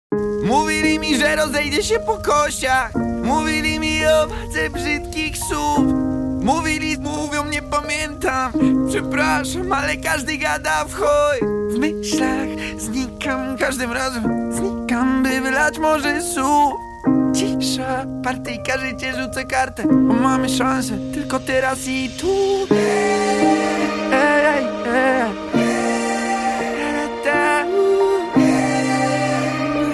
Mówili mi, że rozejdzie się po kościach. Mówili mi o wadze brzydkich słów. Mówią, nie pamiętam. Przepraszam, ale każdy gada w chuj. W myślach znikam, każdym razem znikam, by wylać może słów. Cisza, partyjka, życie, rzucę kartę, bo mamy szansę tylko teraz i tu.